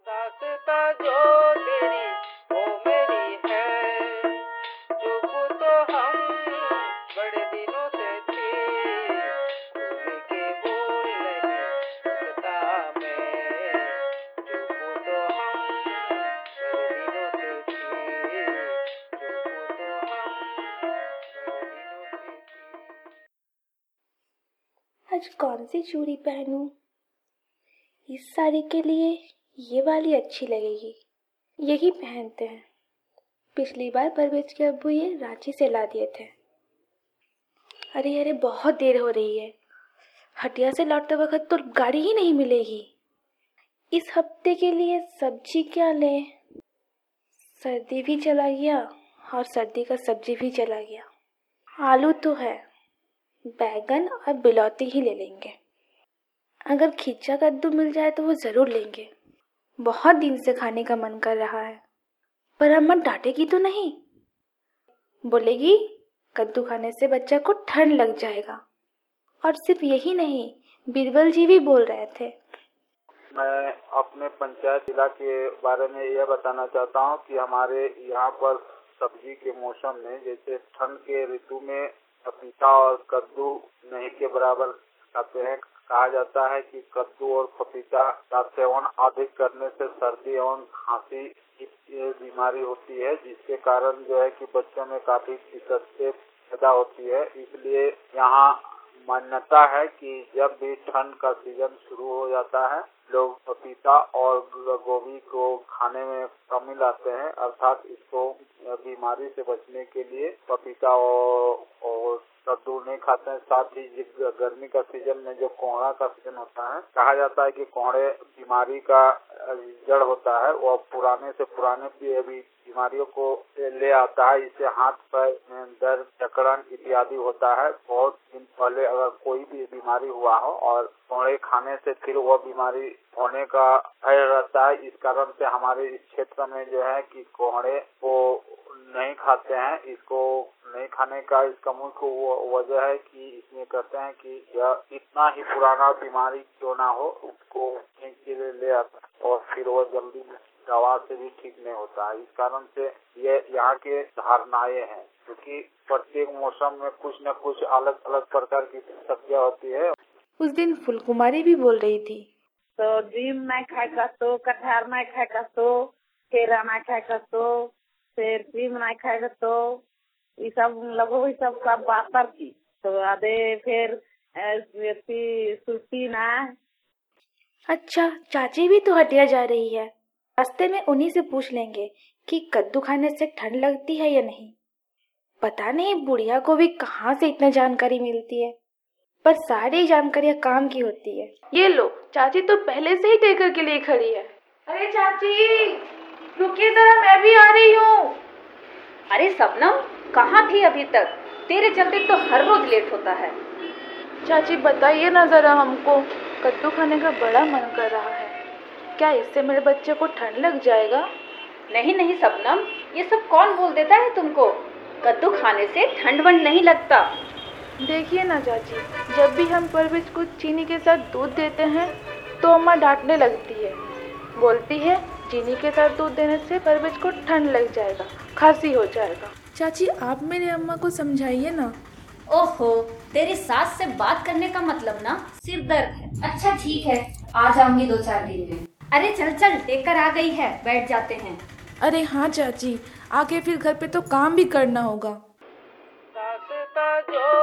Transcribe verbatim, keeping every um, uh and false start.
दास्तां जो तेरी वो मेरी है, चुप तो हम बड़े दिनों से थे, भूल के बोल नहीं सकता मैं, चुप तो हम बड़े दिनों से थे, चुप तो हम बड़े दिनों से थे। आज कौन सी चूड़ी पहनूं? इस साड़ी के लिए ये वाली अच्छी लगेगी, यही पहनते हैं। पिछली बार परवेज के अब्बू ये रांची से ला दिए थे। अरे अरे बहुत देर हो रही है, हटिया से लौटते वक्त तो गाड़ी ही नहीं मिलेगी। इस हफ्ते के लिए सब्जी क्या लें? सर्दी भी चला गया और सर्दी का सब्जी भी चला गया। आलू तो है, बैगन और बिलौती ही ले लेंगे। अगर खींचा कद्दू मिल जाए तो वो ज़रूर लेंगे, बहुत दिन से खाने का मन कर रहा है। पर अम्मा डांटेगी तो नहीं? बोलेगी कद्दू खाने से बच्चा को ठंड लग जाएगा। और सिर्फ यही नहीं, बीरबल जी भी बोल रहे थे। मैं अपने पंचायत जिला के बारे में यह बताना चाहता हूँ कि हमारे यहाँ पर सब्जी के मौसम में, जैसे ठंड के ऋतु में पपीता और कद्दू नहीं के बराबर खाते हैं। कहा जाता है कि कद्दू और पपीता का सेवन अधिक करने से सर्दी एवं खांसी की बीमारी होती है, जिसके कारण जो है कि बच्चों में काफी दिक्कतें पैदा होती है। इसलिए यहाँ मान्यता है कि जब भी ठंड का सीजन शुरू हो जाता है, लोग पपीता और गोभी को खाने में शामिल लाते हैं, अर्थात इसको बीमारी से बचने के लिए पपीता और, और कद्दू नहीं खाते हैं। साथ ही गर्मी का सीजन में जो कोहरा का सीजन होता है, कहा जाता है कि कोहरे बीमारी का जड़ होता है, वह पुराने से पुराने भी बीमारियों को ले आता है। इससे हाथ पैर में दर्द, जकड़न इत्यादि होता है। बहुत दिन पहले अगर कोई भी बीमारी हुआ हो और कोहरे खाने से फिर वह बीमारी होने का भय रहता है। इस कारण से हमारे इस क्षेत्र में जो है कि कोहरे को नहीं खाते हैं। इसको नहीं खाने का इसका मुख्य वजह है कि इसमें कहते हैं कि यह इतना ही पुराना बीमारी क्यों ना हो, उसको ले ले आता है और फिर वह जल्दी दवा से भी ठीक नहीं होता है। इस कारण से ये यहाँ के धारणाएं हैं, क्योंकि प्रत्येक मौसम में कुछ न कुछ अलग अलग प्रकार की सब्जियां होती है। उस दिन फुलकुमारी भी बोल रही थी, तो नीम नहीं खाएगा तो कटहर नहीं खाएगा तो केरा नहीं खाएगा तो फिर नीम नहीं खाएगा तो ये सब लगो ये सब सब बात पर की तो आधे फिर सुस्ती ना। अच्छा, चाची भी तो हटिया जा रही है। रास्ते में उन्हीं से पूछ लेंगे कि कद्दू खाने से ठंड लगती है या नहीं। पता नहीं बुढ़िया को भी कहाँ से इतनी जानकारी मिलती है, पर सारी जानकारियाँ काम की होती है। ये लो, चाची तो पहले से ही टेकर के लिए खड़ी है। अरे चाची रुकिए जरा, मैं भी आ रही हूँ। अरे सबनम, कहाँ थी अभी तक? तेरे चलते तो हर रोज लेट होता है। चाची बताइए ना जरा हमको, कद्दू खाने का बड़ा मन कर रहा है। क्या इससे मेरे बच्चे को ठंड लग जाएगा? नहीं नहीं सबनम, ये सब कौन बोल देता है तुमको? कद्दू खाने से ठंड वंड नहीं लगता। देखिए ना चाची, जब भी हम परवेज को चीनी के साथ दूध देते हैं तो अम्मा डांटने लगती है। बोलती है चीनी के साथ दूध देने से परवेज को ठंड लग जाएगा, खांसी हो जाएगा। चाची आप मेरी अम्मा को समझाइए ना। ओहो, तेरी सास से बात करने का मतलब ना सिर दर्द है। अच्छा ठीक है, आ जाऊंगी दो चार दिन में। अरे चल चल, लेकर आ गई है, बैठ जाते हैं। अरे हाँ चाची, आके फिर घर पे तो काम भी करना होगा। दास्तां जो